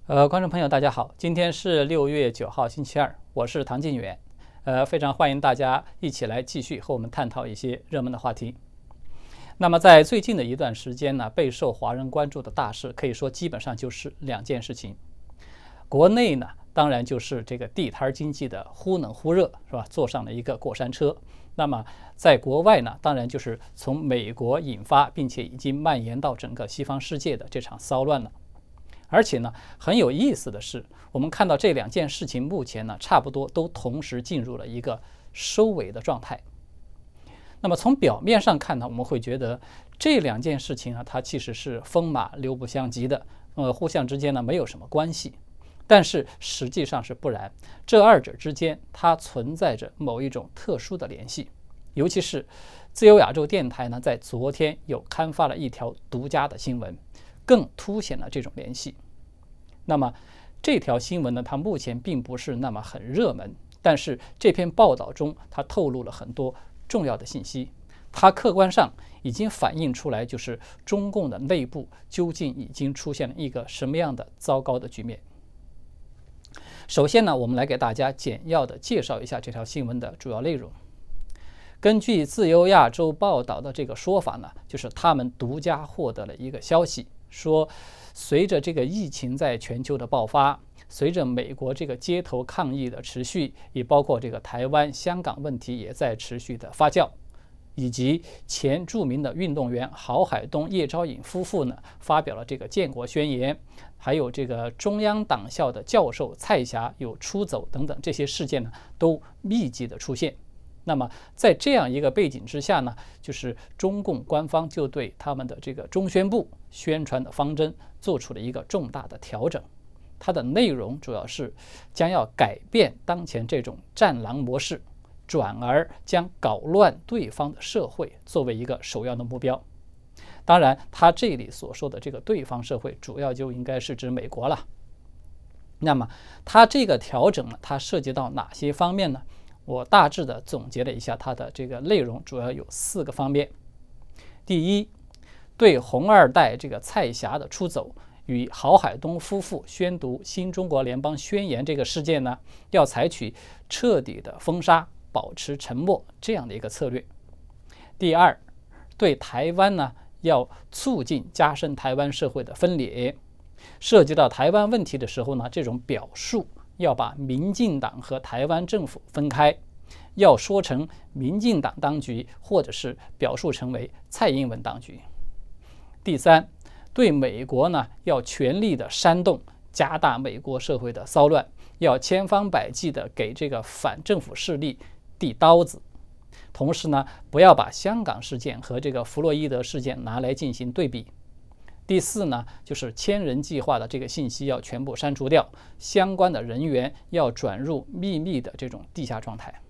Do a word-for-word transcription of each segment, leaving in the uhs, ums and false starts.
呃，观众朋友，大家好，今天是六月九号，星期二，我是唐晋远，呃，非常欢迎大家一起来继续和我们探讨一些热门的话题。那么在最近的一段时间呢，备受华人关注的大事，可以说基本上就是两件事情。国内呢，当然就是这个地摊经济的忽冷忽热，是吧？坐上了一个过山车。那么在国外呢，当然就是从美国引发，并且已经蔓延到整个西方世界的这场骚乱了。而且呢，很有意思的是，我们看到这两件事情目前呢，差不多都同时进入了一个收尾的状态。那么从表面上看呢，我们会觉得这两件事情啊，它其实是风马牛不相及的，呃，互相之间呢没有什么关系。但是实际上是不然，这二者之间它存在着某一种特殊的联系。尤其是自由亚洲电台呢，在昨天有刊发了一条独家的新闻，更凸显了这种联系。那么这条新闻呢，它目前并不是那么很热门，但是这篇报道中它透露了很多重要的信息，它客观上已经反映出来，就是中共的内部究竟已经出现了一个什么样的糟糕的局面。首先呢，我们来给大家简要的介绍一下这条新闻的主要内容。根据自由亚洲报道的这个说法呢，就是他们独家获得了一个消息，说随着这个疫情在全球的爆发，随着美国这个街头抗议的持续，也包括这个台湾、香港问题也在持续的发酵，以及前著名的运动员郝海东、叶昭颖夫妇呢发表了这个建国宣言，还有这个中央党校的教授蔡霞有出走等等这些事件呢，都密集的出现。那么在这样一个背景之下呢，就是中共官方就对他们的这个中宣部宣传的方针做出了一个重大的调整。它的内容主要是将要改变当前这种战狼模式，转而将搞乱对方的社会作为一个首要的目标。当然，他这里所说的这个对方社会，主要就应该是指美国了。那么，他这个调整呢，它涉及到哪些方面呢？我大致的总结了一下它的这个内容，主要有四个方面。第一，对红二代这个蔡霞的出走与郝海东夫妇宣读新中国联邦宣言这个事件呢，要采取彻底的封杀、保持沉默这样的一个策略。第二，对台湾呢，要促进加深台湾社会的分裂。涉及到台湾问题的时候呢，这种表述要把民进党和台湾政府分开，要说成民进党当局，或者是表述成为蔡英文当局。第三，对美国呢，要全力的煽动，加大美国社会的骚乱，要千方百计的给这个反政府势力递刀子。同时呢，不要把香港事件和这个弗洛伊德事件拿来进行对比。第四呢，就是千人计划的这个信息要全部删除掉，相关的人员要转入秘密的这种地下状态。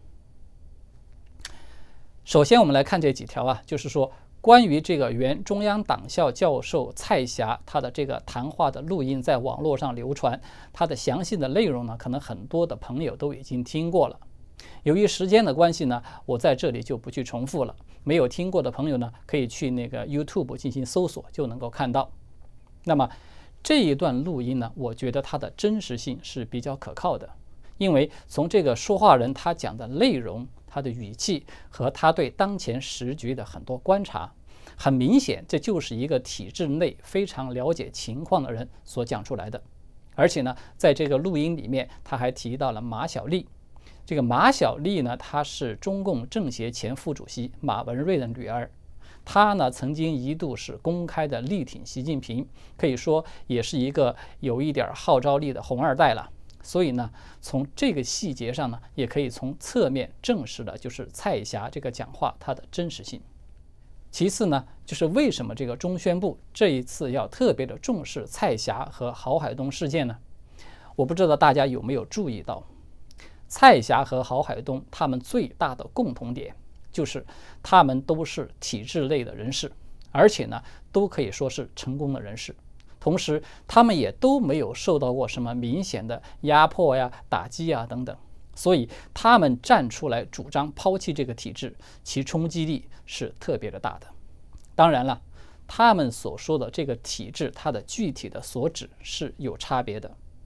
首先我们来看这几条啊，就是说关于这个原中央党校教授蔡霞他的这个谈话的录音在网络上流传，它的详细的内容呢，可能很多的朋友都已经听过了。由于时间的关系呢，我在这里就不去重复了。没有听过的朋友呢，可以去那个 YouTube 进行搜索，就能够看到。那么这一段录音呢，我觉得它的真实性是比较可靠的，因为从这个说话人他讲的内容、他的语气和他对当前时局的很多观察，很明显这就是一个体制内非常了解情况的人所讲出来的。而且呢，在这个录音里面，他还提到了马晓丽。这个马晓丽呢，她是中共政协前副主席马文瑞的女儿，她呢曾经一度是公开的力挺习近平，可以说也是一个有一点号召力的红二代了。所以呢，从这个细节上呢，也可以从侧面证实了就是蔡霞这个讲话它的真实性。其次呢，就是为什么这个中宣部这一次要特别的重视蔡霞和郝海东事件呢？我不知道大家有没有注意到，蔡霞和郝海东他们最大的共同点就是他们都是体制内的人士，而且呢都可以说是成功的人士，同时他们也都没有受到过什么明显的压迫呀、打击啊等等，所以他们站出来主张抛弃这个体制，其冲击力是特别的大的。当然了，他们所说的这个体制，它的具体的所指是有差别的。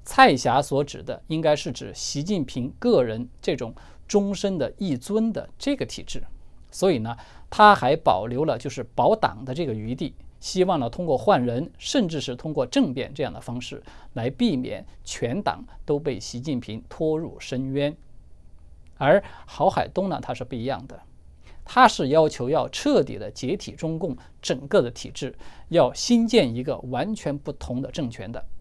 蔡霞所指的应该是指习近平个人这种终身的一尊的这个体制，所以呢，他还保留了就是保党的这个余地，希望呢通过换人，甚至是通过政变这样的方式来避免全党都被习近平拖入深渊。而郝海东呢，他是不一样的，他是要求要彻底的解体中共整个的体制，要新建一个完全不同的政权的。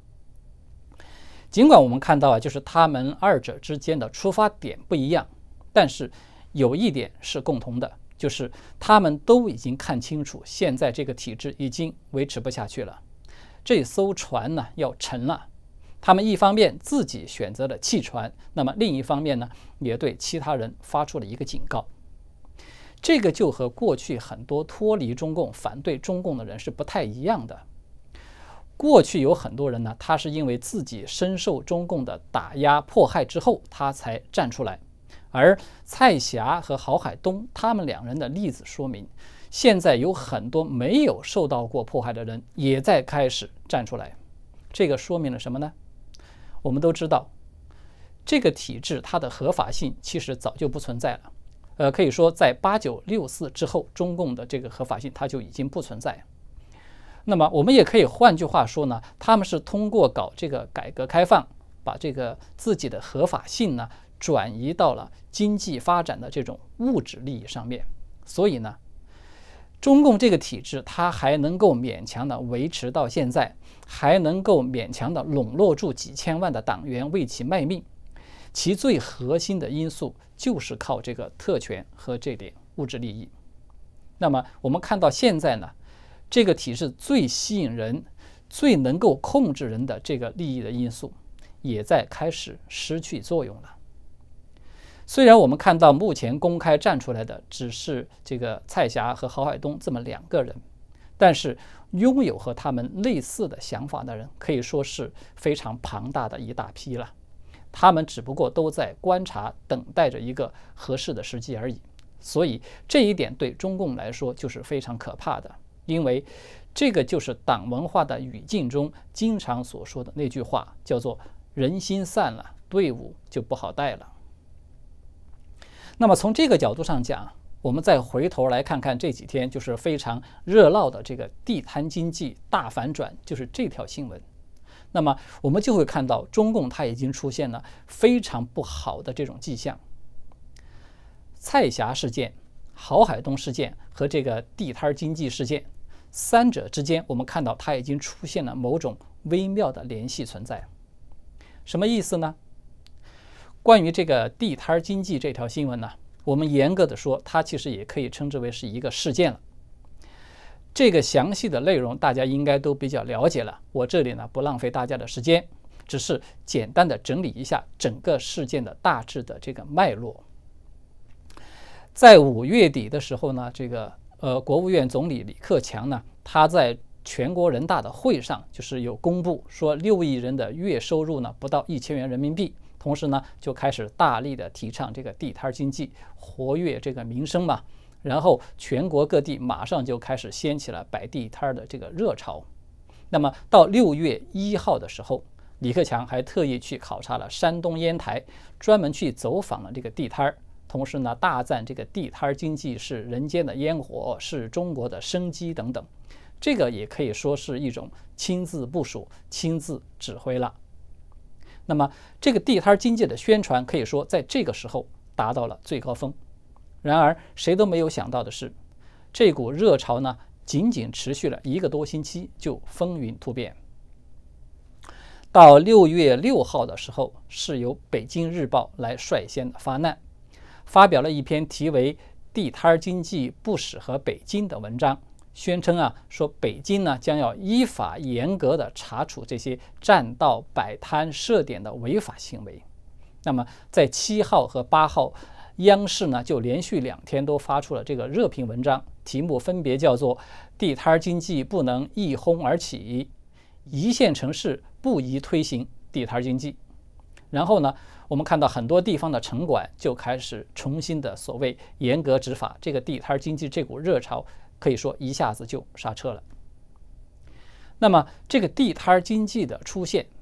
尽管我们看到啊，就是他们二者之间的出发点不一样，但是有一点是共同的，就是他们都已经看清楚，现在这个体制已经维持不下去了，这艘船呢要沉了。他们一方面自己选择了弃船，那么另一方面呢，也对其他人发出了一个警告。这个就和过去很多脱离中共、反对中共的人是不太一样的。过去有很多人呢，他是因为自己深受中共的打压迫害之后，他才站出来。而蔡霞和郝海东他们两人的例子说明，现在有很多没有受到过迫害的人也在开始站出来。这个说明了什么呢？我们都知道，这个体制它的合法性其实早就不存在了。呃，可以说在八九六四之后，中共的这个合法性它就已经不存在。那么我们也可以换句话说呢，他们是通过搞这个改革开放，把这个自己的合法性呢转移到了经济发展的这种物质利益上面。所以呢，中共这个体制它还能够勉强的维持到现在，还能够勉强的笼络住几千万的党员为其卖命，其最核心的因素就是靠这个特权和这点物质利益。那么我们看到现在呢，这个体制最吸引人、最能够控制人的这个利益的因素，也在开始失去作用了。虽然我们看到目前公开站出来的只是这个蔡霞和郝海东这么两个人，但是拥有和他们类似的想法的人可以说是非常庞大的一大批了。他们只不过都在观察，等待着一个合适的时机而已。所以这一点对中共来说就是非常可怕的，因为这个就是党文化的语境中经常所说的那句话，叫做人心散了，队伍就不好带了。那么从这个角度上讲，我们再回头来看看这几天就是非常热闹的这个地摊经济大反转，就是这条新闻。那么我们就会看到中共它已经出现了非常不好的这种迹象。蔡霞事件、郝海东事件和这个地摊经济事件，三者之间我们看到它已经出现了某种微妙的联系存在。什么意思呢？关于这个地摊经济这条新闻呢，我们严格的说，它其实也可以称之为是一个事件了。这个详细的内容大家应该都比较了解了，我这里呢不浪费大家的时间，只是简单的整理一下整个事件的大致的这个脉络。在五月底的时候呢，这个呃国务院总理李克强呢，他在全国人大的会上就是有公布说，六亿人的月收入呢不到一千元人民币，同时呢就开始大力的提倡这个地摊经济，活跃这个民生嘛。然后全国各地马上就开始掀起了摆地摊的这个热潮。那么到六月一号的时候，李克强还特意去考察了山东烟台，专门去走访了这个地摊，同时呢大赞这个地摊经济是人间的烟火，是中国的生机等等。这个也可以说是一种亲自部署、亲自指挥了。那么这个地摊经济的宣传可以说在这个时候达到了最高峰。然而谁都没有想到的是，这股热潮呢仅仅持续了一个多星期就风云突变。到六月六号的时候，是由北京日报来率先的发难，发表了一篇题为《地摊经济不适合北京》的文章，宣称啊说北京呢将要依法严格的查处这些占道、摆摊、设点的违法行为。那么在七号和八号，央视呢就连续两天都发出了这个热评文章，题目分别叫做“地摊经济不能一哄而起”，一线城市不宜推行地摊经济。然后呢，我们看到很多地方的城管就开始重新的所谓严格执法，这个地摊经济这股热潮可以说一下子就刹车了。那么这个地摊经济的出现，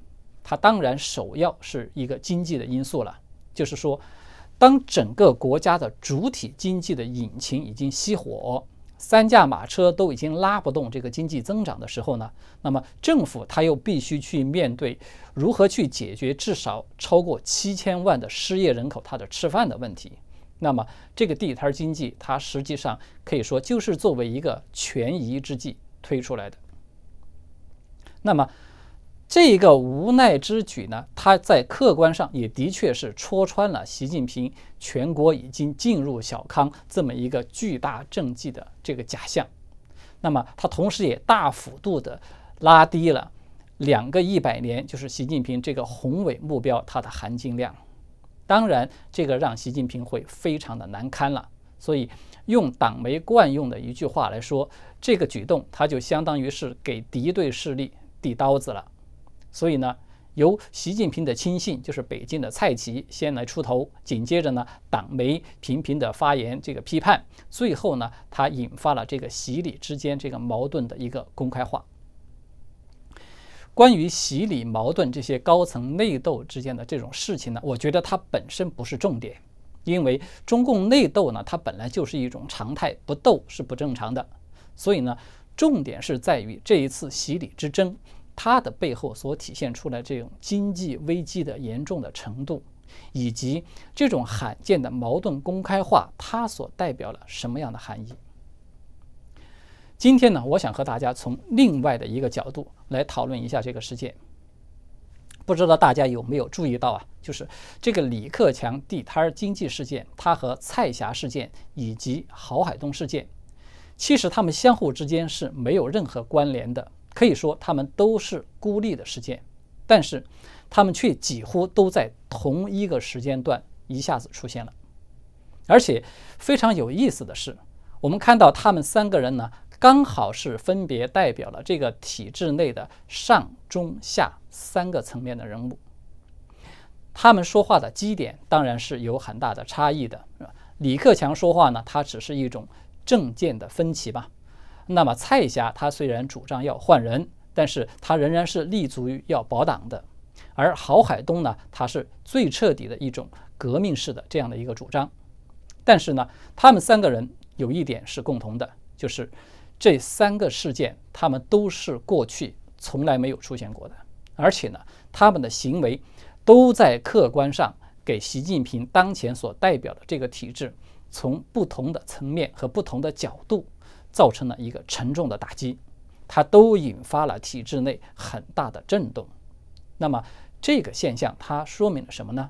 它当然首要是一个经济的因素了，就是说，当整个国家的主体经济的引擎已经熄火，三驾马车都已经拉不动这个经济增长的时候呢，那么政府它又必须去面对如何去解决至少超过七千万的失业人口他的吃饭的问题。那么这个地摊经济，它实际上可以说就是作为一个权宜之计推出来的。那么这个无奈之举呢，它在客观上也的确是戳穿了习近平全国已经进入小康这么一个巨大政绩的这个假象。那么它同时也大幅度的拉低了两个一百年，就是习近平这个宏伟目标它的含金量。当然，这个让习近平会非常的难堪了。所以用党媒惯用的一句话来说，这个举动它就相当于是给敌对势力递刀子了。所以呢，由习近平的亲信，就是北京的蔡奇先来出头，紧接着呢，党媒频频的发言这个批判，最后呢，它引发了这个习李之间这个矛盾的一个公开化。关于习李矛盾这些高层内斗之间的这种事情呢，我觉得它本身不是重点，因为中共内斗呢，它本来就是一种常态，不斗是不正常的。所以呢，重点是在于这一次习李之争，它的背后所体现出来这种经济危机的严重的程度，以及这种罕见的矛盾公开化，它所代表了什么样的含义。今天呢，我想和大家从另外的一个角度来讨论一下这个事件。不知道大家有没有注意到啊，就是这个李克强地摊经济事件，它和蔡霞事件以及郝海东事件，其实他们相互之间是没有任何关联的，可以说他们都是孤立的事件，但是他们却几乎都在同一个时间段一下子出现了。而且非常有意思的是，我们看到他们三个人呢，刚好是分别代表了这个体制内的上中下三个层面的人物。他们说话的基点当然是有很大的差异的。李克强说话呢，他只是一种政见的分歧吧。那么蔡霞他虽然主张要换人，但是他仍然是立足于要保党的。而郝海东呢，他是最彻底的一种革命式的这样的一个主张。但是呢，他们三个人有一点是共同的，就是这三个事件他们都是过去从来没有出现过的，而且呢，他们的行为都在客观上给习近平当前所代表的这个体制从不同的层面和不同的角度造成了一个沉重的打击，它都引发了体制内很大的震动。那么这个现象它说明了什么呢？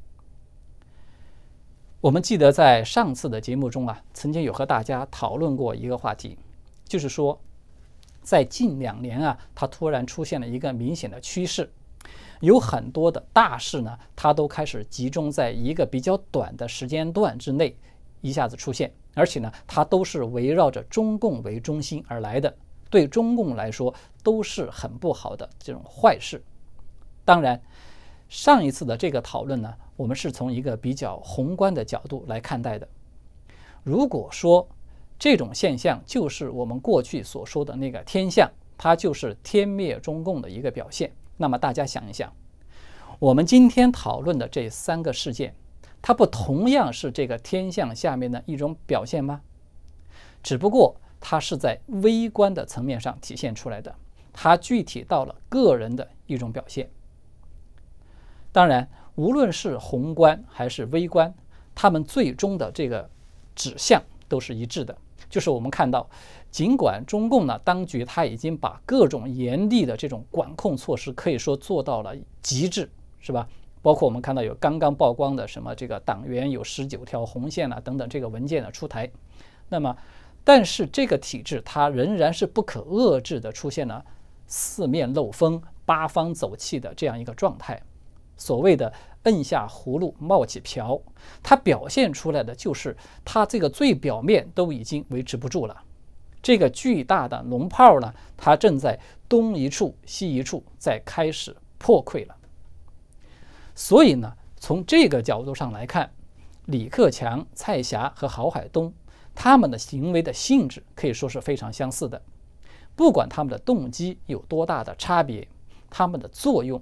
我们记得在上次的节目中啊，曾经有和大家讨论过一个话题，就是说在近两年啊，它突然出现了一个明显的趋势，有很多的大事呢，它都开始集中在一个比较短的时间段之内一下子出现，而且呢，它都是围绕着中共为中心而来的，对中共来说都是很不好的这种坏事。当然，上一次的这个讨论呢，我们是从一个比较宏观的角度来看待的。如果说这种现象就是我们过去所说的那个天象，它就是天灭中共的一个表现，那么大家想一想，我们今天讨论的这三个事件，它不同样是这个天象下面的一种表现吗？只不过它是在微观的层面上体现出来的，它具体到了个人的一种表现。当然，无论是宏观还是微观，他们最终的这个指向都是一致的，就是我们看到，尽管中共呢当局他已经把各种严厉的这种管控措施可以说做到了极致，是吧？包括我们看到有刚刚曝光的什么这个党员有十九条红线啊等等这个文件的出台，那么但是这个体制它仍然是不可遏制的出现了四面漏风、八方走气的这样一个状态。所谓的摁下葫芦冒起瓢，它表现出来的就是它这个最表面都已经维持不住了，这个巨大的脓泡呢，它正在东一处西一处在开始破溃了。所以呢，从这个角度上来看，李克强、蔡霞和郝海东他们的行为的性质可以说是非常相似的，。不管他们的动机有多大的差别，他们的作用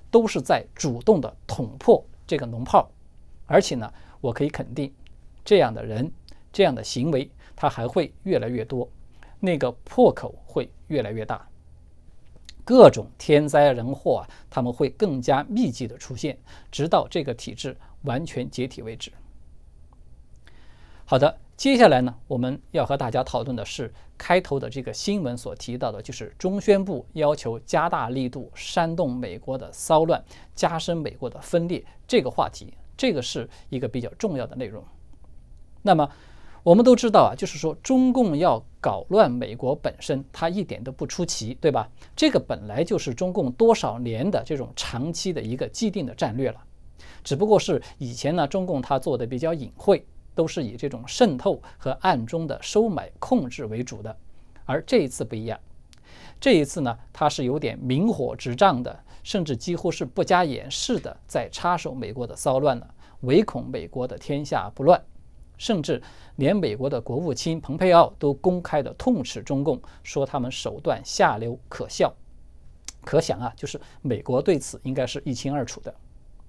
都是在主动的捅破这个脓泡，而且呢，我可以肯定，这样的人、这样的行为，它还会越来越多，那个破口会越来越大。各种天灾人祸啊，他们会更加密集的出现，直到这个体制完全解体为止。好的，接下来呢，我们要和大家讨论的是开头的这个新闻所提到的，就是中宣部要求加大力度煽动美国的骚乱，加深美国的分裂这个话题，这个是一个比较重要的内容。那么我们都知道啊，就是说中共要搞乱美国本身，它一点都不出奇，对吧？这个本来就是中共多少年的这种长期的一个既定的战略了，只不过是以前呢，中共它做的比较隐晦，都是以这种渗透和暗中的收买控制为主的，而这一次不一样，这一次呢，它是有点明火执仗的，甚至几乎是不加掩饰的在插手美国的骚乱了，唯恐美国的天下不乱。甚至连美国的国务卿蓬佩奥都公开的痛斥中共，说他们手段下流可笑。可想啊，就是美国对此应该是一清二楚的。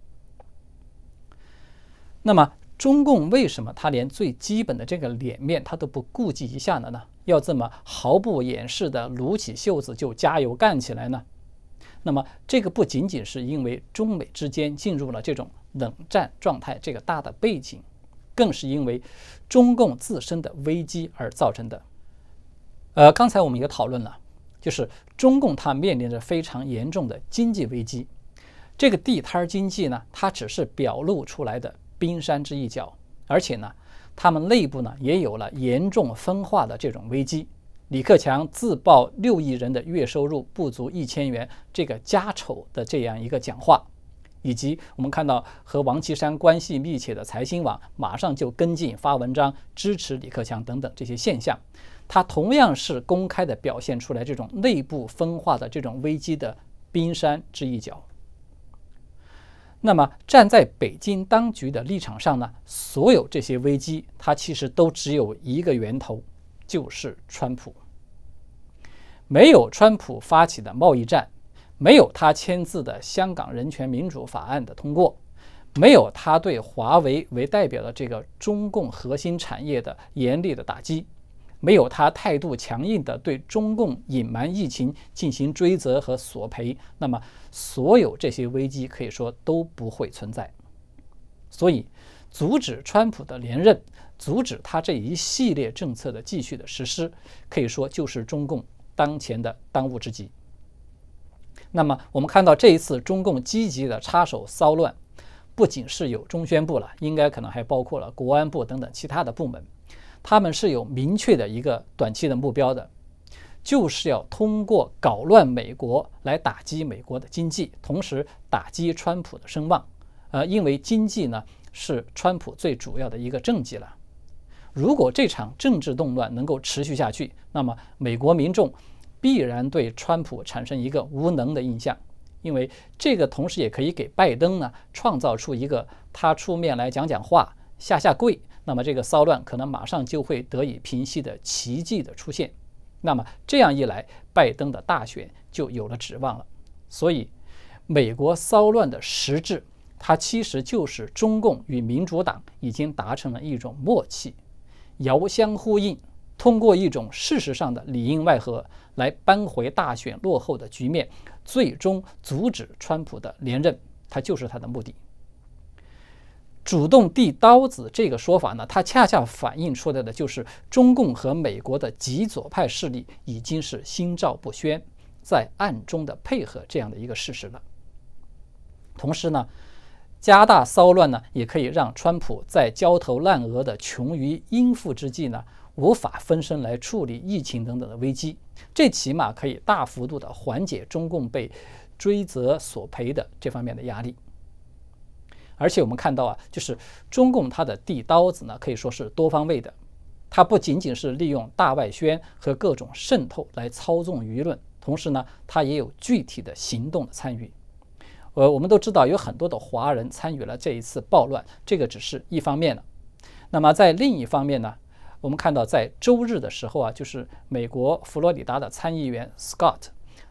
那么中共为什么他连最基本的这个脸面他都不顾及一下的呢？要这么毫不掩饰的撸起袖子就加油干起来呢？那么这个不仅仅是因为中美之间进入了这种冷战状态这个大的背景，更是因为中共自身的危机而造成的。呃，刚才我们也讨论了，就是中共它面临着非常严重的经济危机。这个地摊经济呢，它只是表露出来的冰山之一角，而且呢，他们内部呢也有了严重分化的这种危机。李克强自曝六亿人的月收入不足一千元，这个家丑的这样一个讲话。以及我们看到和王岐山关系密切的财新网马上就跟进发文章支持李克强等等这些现象，它同样是公开的表现出来这种内部分化的这种危机的冰山之一角。那么站在北京当局的立场上呢，所有这些危机它其实都只有一个源头，就是川普。没有川普发起的贸易战，没有他签字的香港人权民主法案的通过，没有他对华为为代表的这个中共核心产业的严厉的打击，没有他态度强硬的对中共隐瞒疫情进行追责和索赔，那么所有这些危机可以说都不会存在。所以阻止川普的连任，阻止他这一系列政策的继续的实施，可以说就是中共当前的当务之急。那么我们看到这一次中共积极的插手骚乱，不仅是有中宣部了，应该可能还包括了国安部等等其他的部门，他们是有明确的一个短期的目标的，就是要通过搞乱美国来打击美国的经济，同时打击川普的声望。呃，因为经济呢是川普最主要的一个政绩了。如果这场政治动乱能够持续下去，那么美国民众必然对川普产生一个无能的印象，因为这个同时也可以给拜登呢创造出一个他出面来讲讲话、下下跪，那么这个骚乱可能马上就会得以平息的奇迹的出现。那么这样一来，拜登的大选就有了指望了。所以，美国骚乱的实质，它其实就是中共与民主党已经达成了一种默契，遥相呼应。通过一种事实上的里应外合来扳回大选落后的局面，最终阻止川普的连任，它就是他的目的。主动递刀子这个说法呢，它恰恰反映出来的就是中共和美国的极左派势力已经是心照不宣，在暗中的配合这样的一个事实了。同时呢，加大骚乱呢，也可以让川普在焦头烂额的穷于应付之际呢，无法分身来处理疫情等等的危机，这起码可以大幅度的缓解中共被追责索赔的这方面的压力。而且我们看到啊，就是中共它的递刀子呢，可以说是多方位的，它不仅仅是利用大外宣和各种渗透来操纵舆论，同时呢，它也有具体的行动的参与。呃，我们都知道有很多的华人参与了这一次暴乱，这个只是一方面了。那么在另一方面呢，我们看到在周日的时候啊，就是美国佛罗里达的参议员 Scott，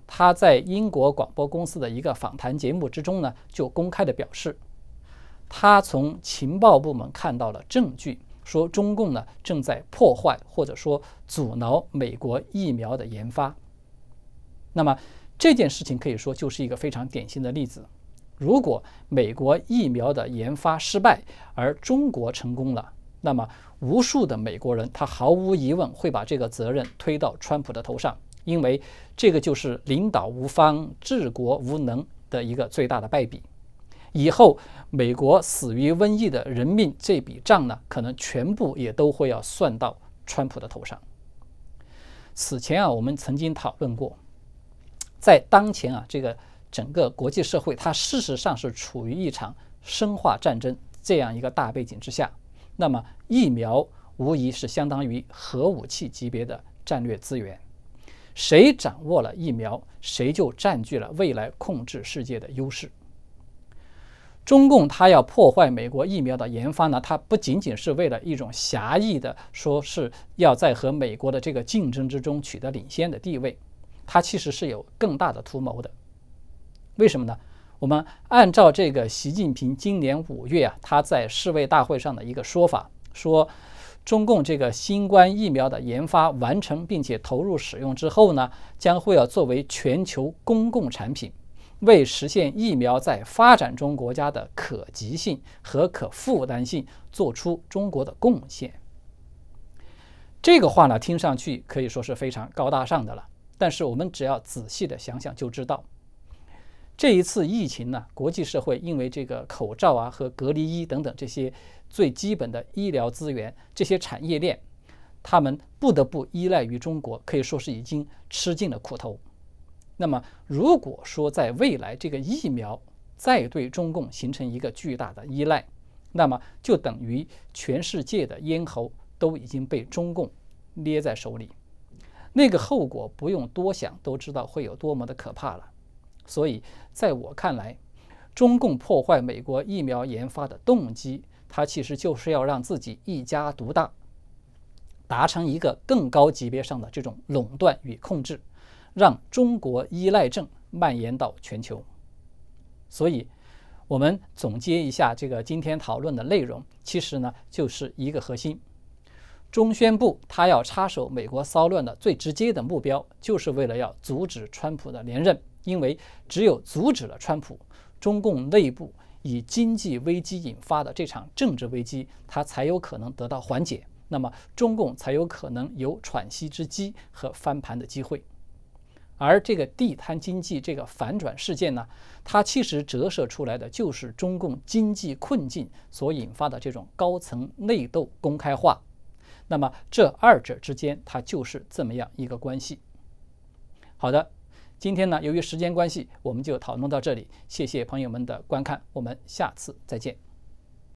他在英国广播公司的一个访谈节目之中呢，就公开的表示，他从情报部门看到了证据，说中共呢正在破坏或者说阻挠美国疫苗的研发。那么这件事情可以说就是一个非常典型的例子。如果美国疫苗的研发失败，而中国成功了，那么无数的美国人他毫无疑问会把这个责任推到川普的头上，因为这个就是领导无方、治国无能的一个最大的败笔。以后美国死于瘟疫的人命这笔账呢，可能全部也都会要算到川普的头上。此前啊，我们曾经讨论过，在当前啊这个整个国际社会，它事实上是处于一场生化战争这样一个大背景之下，那么疫苗无疑是相当于核武器级别的战略资源。谁掌握了疫苗，谁就占据了未来控制世界的优势。中共它要破坏美国疫苗的研发呢，它不仅仅是为了一种狭义的说是要在和美国的这个竞争之中取得领先的地位，它其实是有更大的图谋的。为什么呢？我们按照这个习近平今年五月啊，他在世卫大会上的一个说法，说中共这个新冠疫苗的研发完成并且投入使用之后呢，将会要作为全球公共产品，为实现疫苗在发展中国家的可及性和可负担性做出中国的贡献。这个话呢，听上去可以说是非常高大上的了，但是我们只要仔细的想想就知道，这一次疫情呢，国际社会因为这个口罩啊和隔离衣等等这些最基本的医疗资源，这些产业链，他们不得不依赖于中国，可以说是已经吃尽了苦头。那么如果说在未来这个疫苗再对中共形成一个巨大的依赖，那么就等于全世界的咽喉都已经被中共捏在手里，那个后果不用多想都知道会有多么的可怕了。所以在我看来，中共破坏美国疫苗研发的动机，它其实就是要让自己一家独大，达成一个更高级别上的这种垄断与控制，让中国依赖症蔓延到全球。所以我们总结一下这个今天讨论的内容，其实呢就是一个核心：中宣部他要插手美国骚乱的最直接的目标，就是为了要阻止川普的连任。因为只有阻止了川普，中共内部以经济危机引发的这场政治危机，它才有可能得到缓解，那么中共才有可能有喘息之机和翻盘的机会。而这个地摊经济这个反转事件呢，它其实折射出来的就是中共经济困境所引发的这种高层内斗公开化。那么这二者之间，它就是这么样一个关系。好的。今天呢，由于时间关系，我们就讨论到这里。谢谢朋友们的观看，我们下次再见。